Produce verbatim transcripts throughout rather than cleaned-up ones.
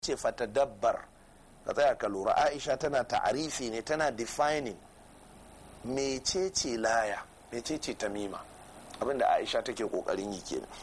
ce fatadabbar ka tsaya ka lura. Aisha tana ta'arifi ne, tana defining mecece laya, mecece tamima, abinda Aisha take kokarin yi kenan.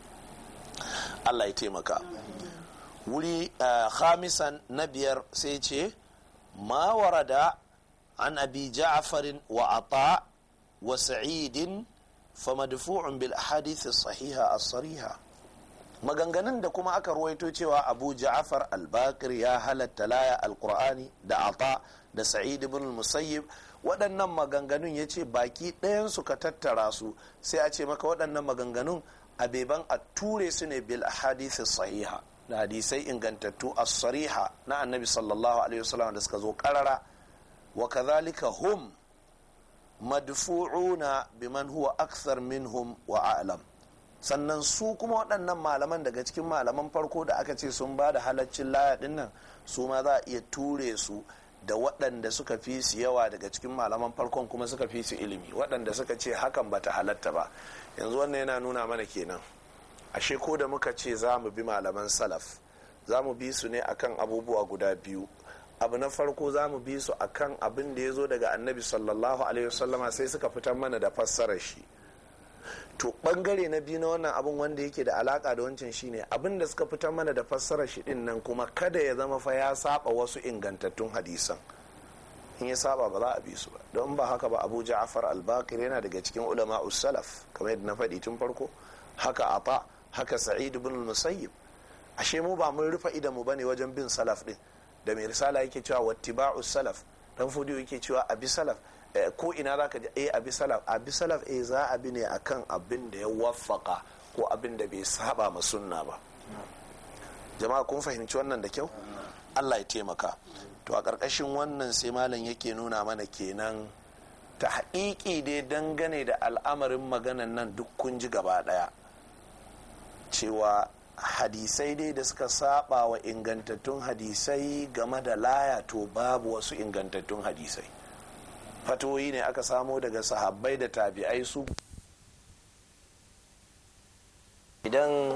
Allah ya taimaka. Wuri uh, khamisan na biyar sai ce ma warada an abi ja'farin wa ata wa sa'idin fa madfu'un bil ahadith as-sahiha as-sariha. Maganganun da kuma aka ruwaito cewa Abu Ja'far al-Baqir ya halatta laya al-Qur'ani da Ata da Sa'id ibn al-Musayyib, waɗannan maganganun yace baki ɗayan su ka tattara su sai a ce maka waɗannan maganganun abeban a ture su ne bil ahadith as-sahiha, da hadisai ingantattu as-sariha na Annabi sallallahu alaihi wasallam da suka zo karara. Wa kadhalika hum madfu'una biman huwa akthar minhum wa a'lam. Sannan su kuma waɗannan malaman daga cikin malaman farko da aka ce sun ba da halaccin laya ɗin nan, su ma za a iya ture su da waɗanda suka fi su yawa daga cikin malaman farkon kuma suka fi su ilimi, waɗanda suka ce hakan bata halatta ba. Yanzu wannan yana nuna mana kenan ashe ko da muka ce za mu bi malaman salaf, za mu bi su ne akan abubuwa guda biyu. Abu na farko za mu bi su akan abin da ya zo daga Annabi sallallahu alaihi wasallama sai suka fitar mana da fassarar shi. To bangare na biyu na wannan abin wanda yake da alaka da wancan shine abin da suka fitar mana da fassarar shi din nan kuma kada ya zama fa ya saba wasu ingantattun hadisan. In ya saba ba za a bi su ba, don ba haka ba Abu Ja'far al-Baqir yana daga cikin ulama salaf kamar yadda na faɗi tun farko, haka Ata, haka Sa'id ibn al-Musayyib. Ashe mu ba mun rufe idan mu bane wajen bin salaf din, da mai risala yake cewa wattiba'us salaf, dan fudiyo yake cewa abi salaf. Ko ina za ka ji eh abi salaf abi salaf eh za a bi ne akan abin da ya waffaka ko abin da bai saba ma sunna ba. Jama'a kun fahimci wannan da kyau? Allah ya taimaka. To a ƙarƙashin wannan sai malam yake nuna mana kenan ta haƙiƙi dai dangane da al'amarin maganan nan duk kun ji gaba ɗaya cewa hadisai dai da suka saba wa ingantattun hadisai game da laya to babu wasu ingantattun hadisai. Fatoyi ne aka samo daga sahabbai da tabi'ai su. Idan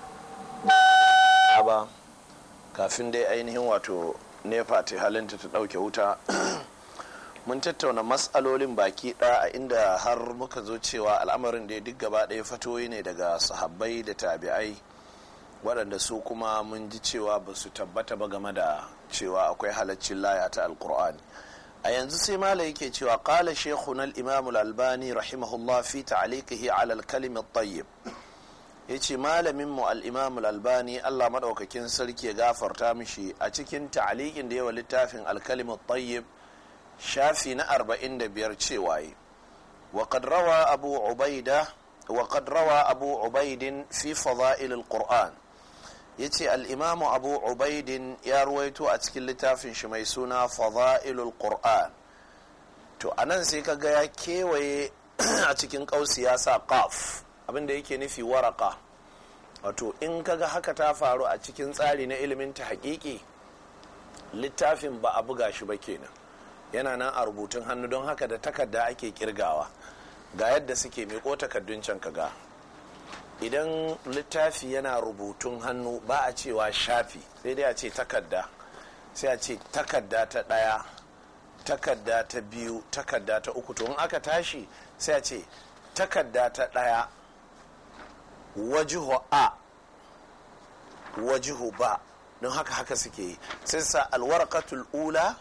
ba kafin dai ainihin wato nefa ta halinta ta ɗauke wuta mun tattauna matsalolin baki ɗaya a inda har muka zo cewa al'amarin da duk gaba ɗaya fatoyi ne daga sahabbai da tabi'ai waɗanda su kuma mun ji cewa ba su tabbata ba game da cewa akwai halaccin laya ta alkur'ani. A yanzu sai malai yake cewa qala shaykhuna al-imam al-albani rahimahullah fi ta'liqihi ala al-kalim at-tayyib, yace malamin mu al-imam al-albani Allah madaukakin sarki ya gafarta mishi a cikin ta'liqin da yawa littafin al-kalim at-tayyib shafi na arba'in da biyar cewa yi wa qad rawa abu ubaida wa qad rawa abu ubaidin fi fada'il al-qur'an, yace al-imamu abu ubaidin ya ruwaito a cikin littafin shi mai suna fada'ilul qur'an. To anan sai kaga ya kewaye a cikin kausi ya sa qaf, abinda yake nufi waraka. Wato in kaga haka ta faru a cikin tsari na ilimin ta haƙiƙi, littafin ba a buga shi ba kenan, yana nan a rubutun hannu, don haka da takarda ake kirgawa. Ga yadda suke miƙo takardun can kaga, idan littafi yana rubutun hannu ba a cewa shafi, sai dai a ce takarda, sai a ce takarda ta ɗaya, takarda ta biyu, takarda ta uku. To in aka tashi sai a ce takarda ta ɗaya wajihu a, wajihu ba, don haka haka suke yi. sai sa alwarqatul ula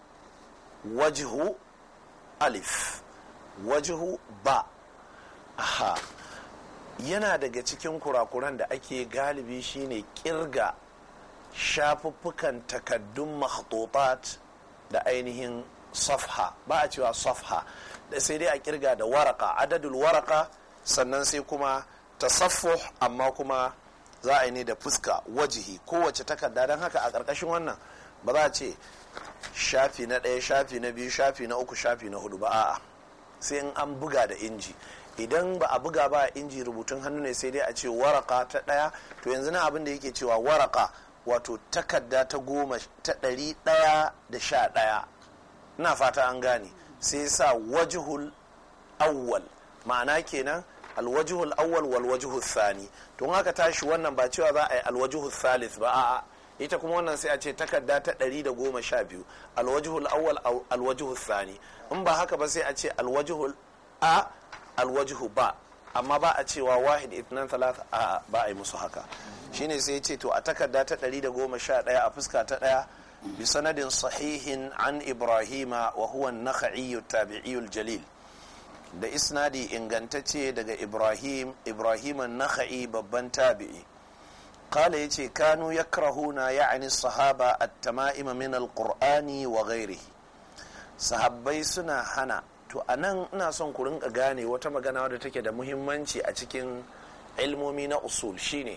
wajihu alif, wajihu ba. Aha, yana daga cikin kurakuran da ake galibi shine kirga shafuffukan takaddun makhtutat da ainihin safha, ba a cewa safha, da sai dai a kirga da waraka, adadul waraka, sannan sai kuma tasaffuh, amma kuma za a yi ne da fuska, wajihi, kowace takarda. don haka a ƙarƙashin wannan ba za a ce shafi na ɗaya, shafi na biyu, shafi na uku, shafi na hudu ba, a'a sai in an buga da inji. Idan ba a buga ba a inji rubutun hannu ne sai dai a ce waraka ta ɗaya. To yanzu na abin da yake cewa waraka wato takarda ta goma ta ɗari ɗaya da sha ɗaya, ina fata an gane. sai sa wajihul awwal, ma'ana kenan alwajihul awwal wal wajihul thani. to haka tashi wannan ba cewa za a yi alwajihul thalith ba, a'a ita kuma wannan sai a ce takarda ta ɗari da goma sha biyu alwajihul awwal alwajihul thani in ba haka ba sai a ce alwajihul a alwajihu ba, amma ba a cewa wahid itnan talata a ba a yi musu haka. shine sai ce to a takarda ta ɗari da goma sha ɗaya a fuska ta ɗaya bi sanadin sahihin an ibrahima wa huwa an-nakhai tabi'i jalil, da isnadi ingantacce daga ibrahim ibrahim an-nakhai babban tabi'i. qala yace kanu yakrahuna ya'ni sahaba at-tama'im min al-qur'ani wa ghairihi, sahabbai suna hana. To anan ina son ku rinka gane wata magana wadda take da muhimmanci a cikin ilmomi na usul, shine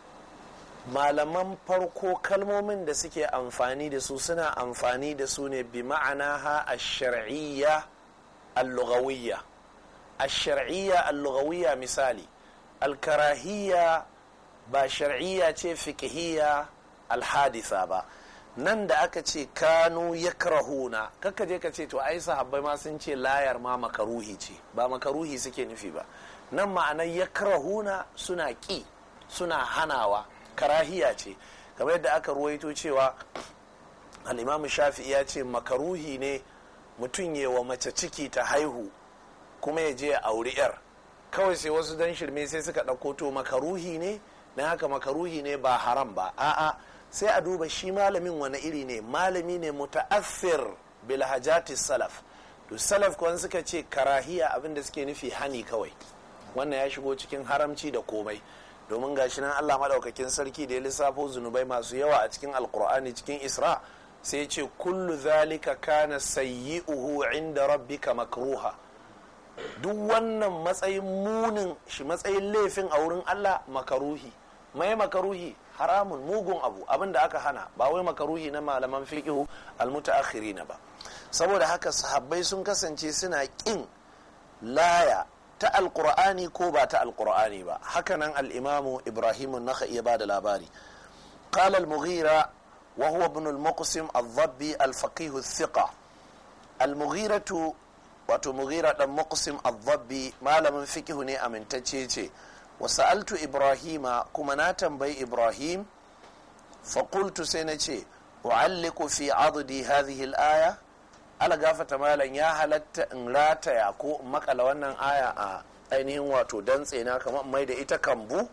malaman farko kalmomin da suke amfani da su suna amfani da su ne bi ma'ana ha ash-shar'iyya al-lughawiyya. ash-shar'iyya al-lughawiyya misali al-karahiyya ba shar'iyya ce fiqhiyya al-haditha ba. nan da aka ce kanu yakrahuna, kakka je ka ce to ai sahabbai ma sun ce layar ma makaruhi ce, ba makaruhi suke nufi ba. nan ma'anar yakrahuna suna ki, suna hanawa, karahiya ce. kamar yadda aka ruwaito cewa al-imam shafi'i ya ce makaruhi ne mutum ya wa mace ciki ta haihu kuma ya je ya auri yar, kawai sai wasu dan shirme sai suka ɗauko to makaruhi ne na haka makaruhi ne ba haram ba. a'a sai a duba shi malamin wani iri ne, malami ne muta'affir bil hajati salaf. to salaf kuwan suka ce karahiya abinda suke nufi hani kawai, wannan ya shigo cikin haramci da komai. domin gashi nan Allah madaukakin sarki da ya lissafo zunubai masu yawa a cikin alkur'ani cikin isra sai ya ce kullu zalika kana sayyi'uhu inda rabbika makruha. duk wannan matsayin munin shi, matsayin laifin a wurin Allah makaruhi. mai makaruhi haramun, mugun abu, abin da aka hana, ba wai makaruhi na malaman fiqhu almutaakhirina ba. saboda haka sahabbai sun kasance suna kin laya ta alqur'ani ko ba ta alqur'ani ba. hakanan al-imamu ibrahim an-nakhai ya bada labari. qala al-mughira wa huwa ibn al-muqsim al-dhabbi al-faqih al-thiqa. al-mughiratu wato mughira dan muqsim al-dhabbi malamin fiqhu ne amintacce ce. wasa'altu ibrahima kuma na tambayi ibrahim faƙultu sai na ce u'alliku fi adudi hadhihi al-aya, ala gafata malam ya halatta in rataya ko in makala wannan aya a ainihin wato dantse na kamar mai da ita kambu.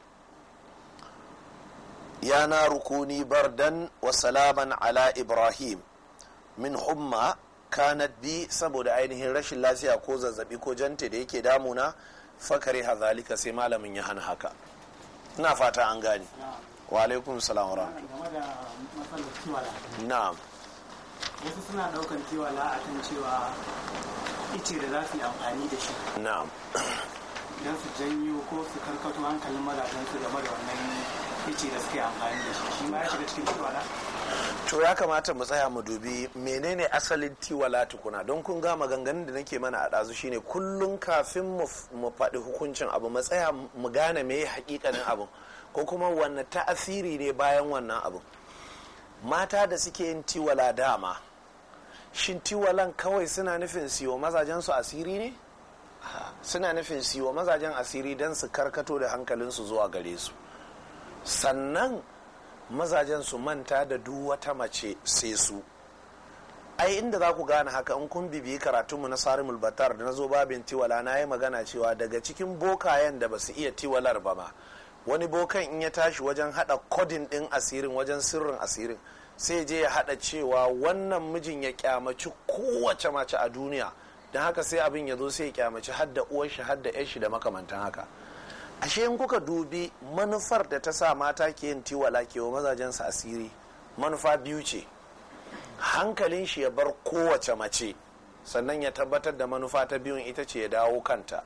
ya na rukuni bardan wa salaman ala ibrahim min humma kanat bi, saboda ainihin rashin lafiya ko zazzabi ko jante da yake damuna. fakare hazalika sai malamin ya hana haka. ina fata an gane. wa alaikum salam wa rahmatullahi. na'am. wasu suna daukan tiwala a kan cewa ice da za su yi amfani da shi. na'am. don su janyo ko su karkato hankalin mazajen su game da wannan ice da suke amfani da shi, shi ma ya shiga cikin tiwala. to ya kamata mu tsaya mu dubi menene asalin tiwala tukuna, don kun ga maganganun da nake mana a ɗazu shine kullum kafin mu faɗi hukuncin abu mu tsaya mu gane me hakikanin abu ko kuma wanne ta'asiri ne bayan wannan abu. mata da suke yin tiwala dama, shin tiwalan kawai suna nufin siyo mazajen su asiri ne? suna nufin siyo mazajen asiri don su karkato da hankalinsu zuwa gare su, sannan mazajen su manta da duk wata mace sai su. ai inda za ku gane haka in kun bibiyi karatunmu na sarimul batar da na zo babin tiwala na yi magana cewa daga cikin bokayen da ba su iya tiwalar ba ma, wani bokan in ya tashi wajen hada kodin din asirin, wajen sirrin asirin, sai je ya hada cewa wannan mijin ya kyamaci kowace mace a duniya, don haka sai abin ya zo sai ya kyamaci hadda uwar shi hadda yar shi da makamantan haka. ashe in kuka dubi manufar da ta sa mata ke yin tiwala ke wa mazajensa asiri, manufa biyu ce. hankalin shi ya bar kowace mace, sannan ya tabbatar da manufa ta biyun ita ce ya dawo kanta.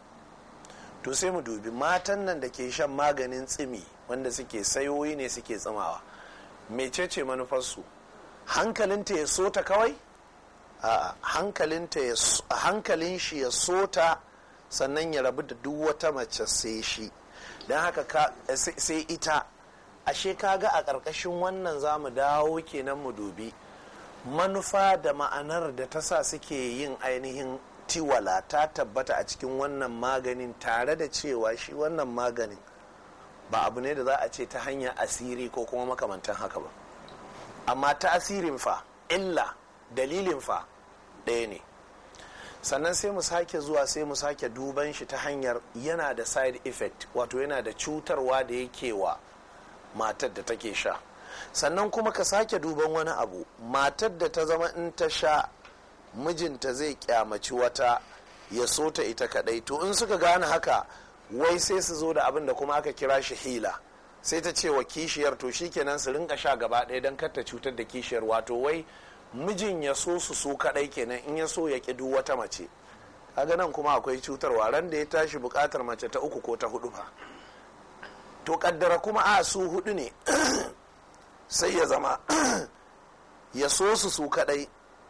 to sai mu dubi matan nan da ke shan maganin tsimi wanda suke sayoyi ne suke tsimawa, mecece manufarsu? hankalinta ya so ta kawai? a hankalin shi ya so ta sannan ya rabu da duk wata mace sai shi, don haka sai ita. ashe kaga a ƙarƙashin wannan za mu dawo kenan mu dubi manufa da ma'anar da ta sa suke yin ainihin tiwala ta tabbata a cikin wannan maganin, tare da cewa shi wannan maganin ba abu ne da za a ce ta hanyar asiri ko kuma makamantan haka ba. Amma tasirin fa, illa, dalilin fa ɗaya ne. Sannan sai mu sake zuwa sai mu sake duban shi ta hanyar yana da side effect, wato yana da cutarwa da yake wa matar da take sha. Sannan kuma ka sake duban wani abu, matar da ta zama in ta sha mijinta zai kyamaci wata ya so ta ita kadai, to in suka gane haka wai sai su zo da abin da kuma aka kira shi hila, sai ta ce wa kishiyar to shikenan su rinka sha gaba ɗaya don kar ta cutar da kishiyar, wato wai mijin ya so su su kadai kenan, in ya so ya ƙi duk wata mace. Kaga nan kuma akwai cutarwa, ran da ya tashi buƙatar mace ta uku ko ta hudu ba, to kaddara kuma a su hudu ne sai ya zama ya so su su kadai,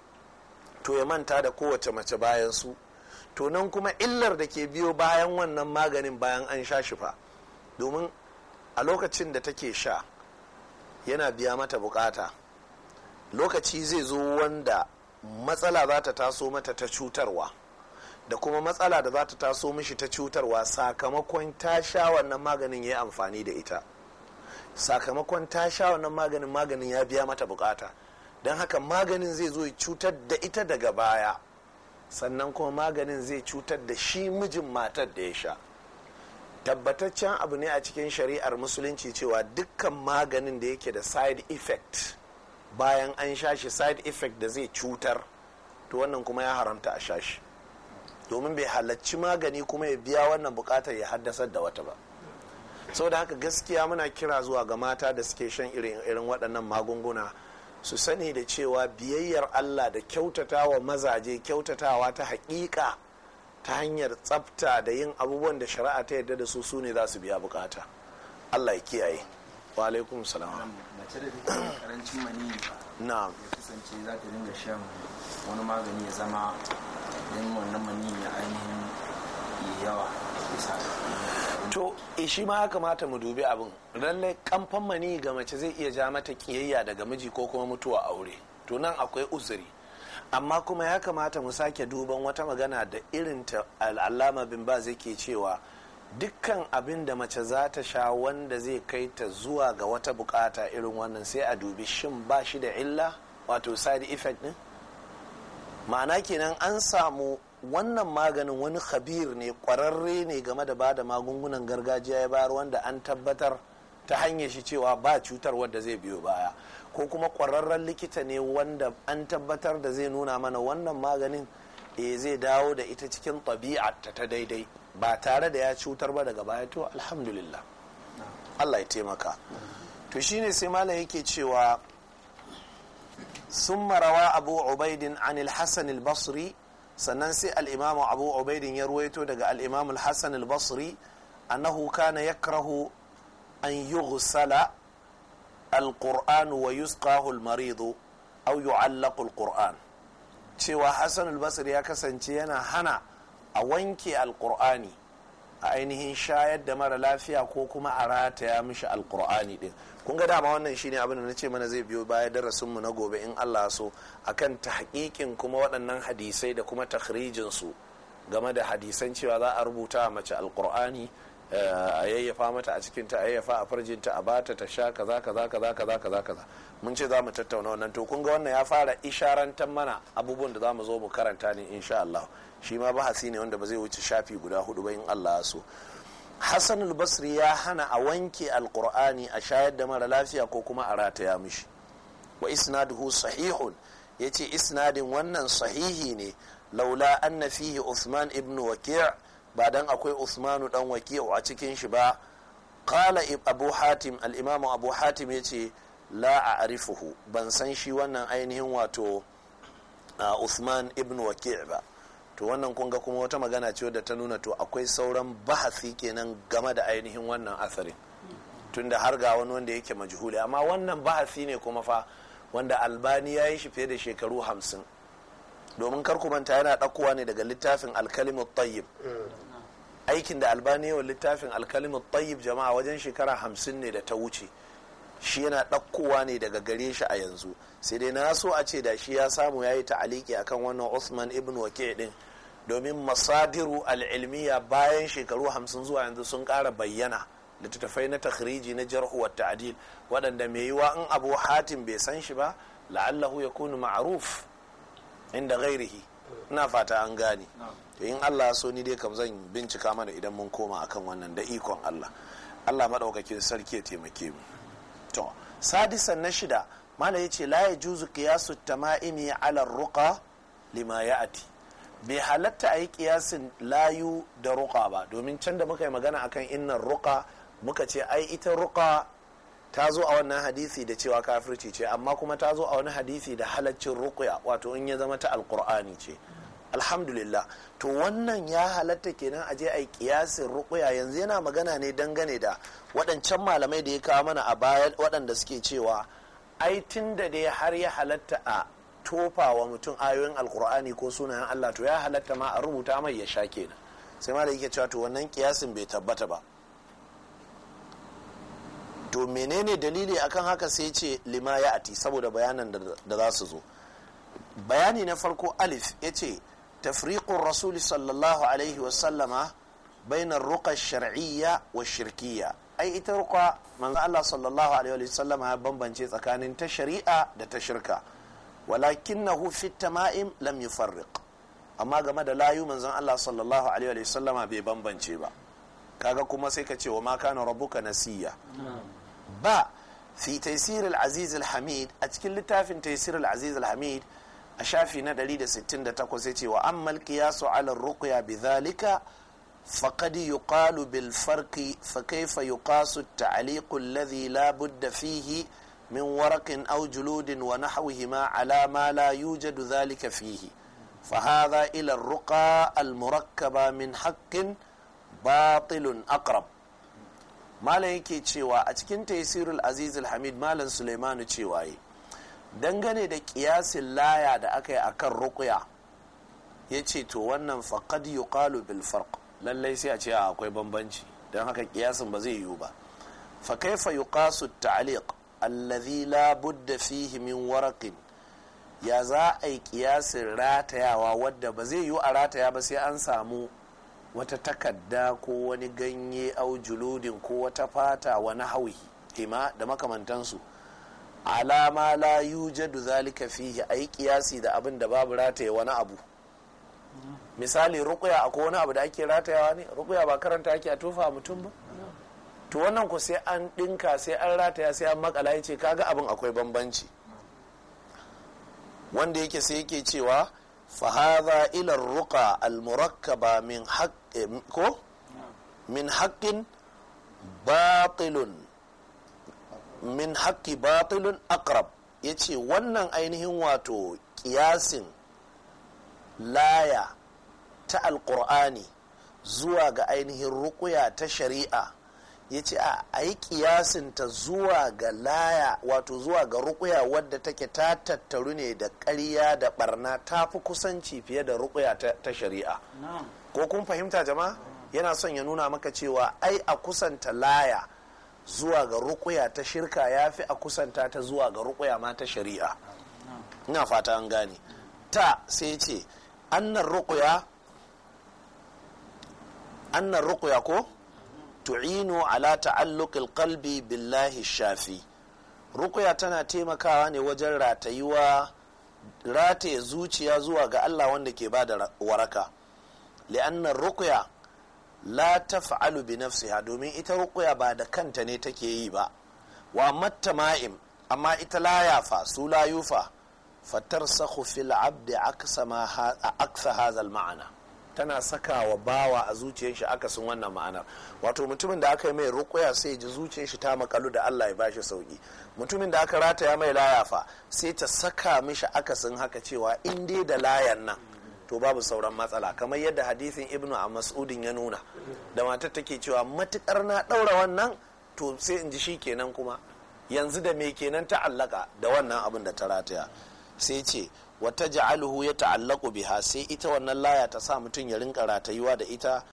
to ya manta da kowace mace bayan su. To nan kuma illar da ke biyo bayan wannan maganin bayan an sha shi fa, domin a lokacin da take sha yana biya mata bukata, lokaci zai zo wanda matsala za ta taso mata ta cutarwa, da kuma matsala da za ta taso mishi ta cutarwa sakamakon ta sha wannan maganin ya yi amfani da ita, sakamakon ta sha wannan maganin maganin ya biya mata bukata, don haka maganin zai zo ya cutar da ita daga baya, sannan kuma maganin zai cutar da shi mijin matar da ya sha. Tabbataccen abu ne a cikin shari'ar musulunci cewa dukkan maganin da yake da side effect, bayan an sha shi side effect da zai cutar, to wannan kuma ya haramta a sha shi, domin bai halarci magani kuma ya biya wannan bukatar ya haddasar da wata ba. Sau da haka gaskiya muna kira zuwa ga mata da suke shan irin irin waɗannan magunguna su sani da cewa biyayyar Allah da kyautatawa mazaje, kyautatawa ta haƙiƙa ta hanyar tsafta da yin abubuwan da shari'a ta yarda da su su ne za su biya bukata. Allah ya kiyaye. Wa alaikum salam. Mace da take karancin maniyi na ya kasance za ta dinga shan wani magani ya zama don wannan maniyi ya ainihin yi yawa bisa to shi ma ya kamata mu dubi abin. Lallai kamfan mani ga mace zai iya ja mata kiyayya daga miji ko kuma mutuwa aure, to nan akwai uzuri. Amma kuma ya kamata mu sake duban wata magana da irin ta al'allama bin ba zai ke cewa dukkan abin da mace za ta sha wanda zai kai ta zuwa ga wata bukata irin wannan sai a dubi shin ba shi da illa, wato side effect din. Ma'ana kenan an samu wannan maganin wani khabir ne, kwararre ne game da bada magungunan gargajiya ya bayar, wanda an tabbatar ta hanyar shi cewa ba cutar wadda zai biyo baya, ko kuma kwararren likita ne wanda an tabbatar da zai nuna mana wannan maganin e zai dawo da ita cikin tabi'arta ta daidai ba tare da ya cutar ba daga baya, to alhamdulillah, Allah ya taimaka. To shine sai malam yake cewa summa rawa abu ubaidin anil hasan al-basri, sannan sai al-imam abu ubaidin ya ruwaito daga al-imam al-hasan al-basri annahu kana yakrahu an yughsala al-qur'an wa yusqahu al-marid aw yu'allaqu al-qur'an, cewa hasan al-basri ya kasance yana hana a wanke al-qur'ani, a ainihin shayar da mara lafiya ko kuma a rataya mishi al-qur'ani din. Kun ga dama wannan shine abin da nace mana zai biyo baya darasinmu na gobe in Allah so, akan tahqiqin kuma waɗannan hadisai da kuma takhrijin su game da hadisan cewa za a rubuta mace alqur'ani, a yayyafa mata a cikin ta, a yayyafa a farjinta, a bata ta sha kaza kaza kaza kaza kaza kaza. Mun ce za mu tattauna wannan, to kun ga wannan ya fara isharantar mana abubuwan da za mu zo mu karanta ne insha Allah. Shi ma bahasi ne wanda ba zai wuce shafi guda hudu ba in Allah so. Hassan al-Basri ya hana a wanke alkur'ani a shayar da mara lafiya ko kuma a rataya mishi. Wa isnaduhu sahihun, yace isnadin wannan sahihi ne, laula anna fihi Uthman ibn Waki', ba dan akwai Uthmanu dan Waki' a cikin shi ba. Qala Abu Hatim, al-Imam Abu Hatim yace la a'rifuhu, ban san shi wannan ainihin wato Uthman ibn Waki' ba. To wannan kunga kuma wata magana ce wadda ta nuna to akwai sauran bahasi kenan game da ainihin wannan asarin, tunda har ga wani wanda yake majhuli. Amma wannan bahasi ne kuma fa wanda Albani ya yi shi fiye da shekaru hamsin, domin kar ku manta yana ɗaukowa ne daga littafin Al-Kalimut Tayyib. Aikin da Albani ya wa littafin Al-Kalimut Tayyib jama'a wajen shekara hamsin ne da ta wuce, shi yana ɗaukowa ne daga gare shi a yanzu. Sai dai na so a ce da shi ya samu ya yi ta'aliki akan wannan Uthman ibn Waki' din, domin masadiru al'ilmiya bayan shekaru hamsin zuwa yanzu sun ƙara bayyana littattafai na takhriji na jarhu wa ta'dil waɗanda mai yiwa in abu hatim bai san shi ba la'allahu yakunu ma'ruf inda ghairihi. ina fata an gane. to in Allah so ni dai kam zan bincika mana idan mun koma akan wannan da ikon Allah. Allah madaukakin sarki ya taimake mu. to sadisan na shida mala yace la yajuzu qiyasu tama'imi ala ruqa lima ya'ti. bai halatta a yi kiyasin layu da ruqa ba, domin can da muka yi magana akan innan ruqa muka ce ai ita ruqa ta zo a wannan hadisi da cewa kafirci ce, amma kuma ta zo a wani hadisi da halaccin ruqya, wato in ya zama ta alqur'ani ce. alhamdulillah. to wannan ya halatta kenan a je a yi kiyasin ruqya. yanzu yana magana ne dangane da waɗancan malamai da ya kawo mana a baya waɗanda suke cewa ai tun da dai har ya halatta a tofa wa mutum ayoyin alkur'ani ko sunayen Allah, to ya halatta ma a rubuta mai ya sha kenan. sai ma da yake cewa to wannan kiyasin bai tabbata ba. to menene dalili akan haka? sai ce lima ya ati, saboda bayanan da za su zo. bayani na farko alif ya ce tafriqur rasul sallallahu alaihi wasallama bainar ruqa shar'iyya wa shirkiyya. ai ita ruqa manzo Allah sallallahu alaihi wasallama ya bambance tsakanin ta shari'a da ta shirka. walakinahu fi tama'im lam yufarriq. amma game da layu manzon Allah sallallahu alaihi wasallama bai bambance ba. kaga kuma sai ka ce wa ma kana rabbuka nasiya. ba fi taysir al-aziz al-hamid, a cikin littafin taysir al-aziz al-hamid a shafi na ɗari da sittin da takwas ya ce wa amma al-qiyasu ala ar-ruqya bidhalika faqad yuqalu bil farqi fa kayfa yuqasu at-ta'liq alladhi la budda fihi min waraqin aw juludin wa nahwihima ala ma la yujadu dhalika fihi fa hadha ila ar-ruqa al-murakkaba min haqqin batilun aqrab. malam yake cewa a cikin taysirul aziz al-hamid malam sulaimanu cewa yi dangane da kiyasin laya da aka yi akan ruqya, ya ce to wannan faqad yuqalu bil farq, lallai sai a ce akwai bambanci, don haka kiyasin ba zai yiwu ba. fa kaifa yuqasu at-ta'liq alladhi la budda fihi min waraqin, ya za a yi kiyasin ratayawa wadda ba zai yiwu a rataya ba sai an samu wata takadda ko wani ganye au juludin ko wata fata wani hauhi hima da makamantansu, alama la yujadu zalika fihi, ayi kiyasi da abin da babu rataye wani abu. misali ruqya, akwai wani abu da ake ratayawa ne? ruqya ba karanta ake a tofa mutum ba? to wannan ku sai an dinka, sai an rataya, sai an makala. yace kaga abin akwai bambanci, wanda yake sai yake cewa فهذا إلى الرقى المركبة من حق كو من حق باطل من حق باطل أقرب. yace wannan ainihin wato kiyasin laya ta alkur'ani zuwa ga ainihin ruqya ta shari'a, yace a yi kiyasin ta zuwa ga laya, wato zuwa ga ruqya wadda take ta tattaru ne da ƙarya da barna, ta fi kusanci fiye da ruqya ta shari'a. ko kun fahimta jama'a? yana son ya nuna maka cewa ai a kusanta laya zuwa ga ruqya ta shirka ya fi a kusanta ta zuwa ga ruqya ma ta shari'a. ina fata an gane. ta sai ce annar ruqya annar ruqya ko tu'inu ala ta'alluqil qalbi billahi shafi. ruqya tana taimakawa ne wajen ratayuwa rataye zuciya zuwa ga Allah wanda ke bada waraka. li'anna ruqya la taf'alu bi nafsiha, domin ita ruqya ba da kanta ne take yi ba. wa mattama'im, amma ita la yafa su la yufa fatarsakhu fil abdi aksa ma aksa hadha al ma'ana, tana saka wa bawa a zuciyar shi akasin wannan ma'anar. wato mutumin da aka yi mai ruqya sai ji zuciyar shi ta makalu da Allah ya bashi sauki. mutumin da aka rataya mai layafa sai ta saka mishi akasin haka, cewa in dai da layan nan to babu sauran matsala, kamar yadda hadisin ibnu mas'udin ya nuna, da matar take cewa matukar na daura wannan to sai in ji shi kenan, kuma yanzu da me kenan ta allaka da wannan abin da ta rataya. sai ce wata ja'aluhu ya ta'allaku biha, sai ita wannan laya ta sa mutum ya rinka ratayuwa da ita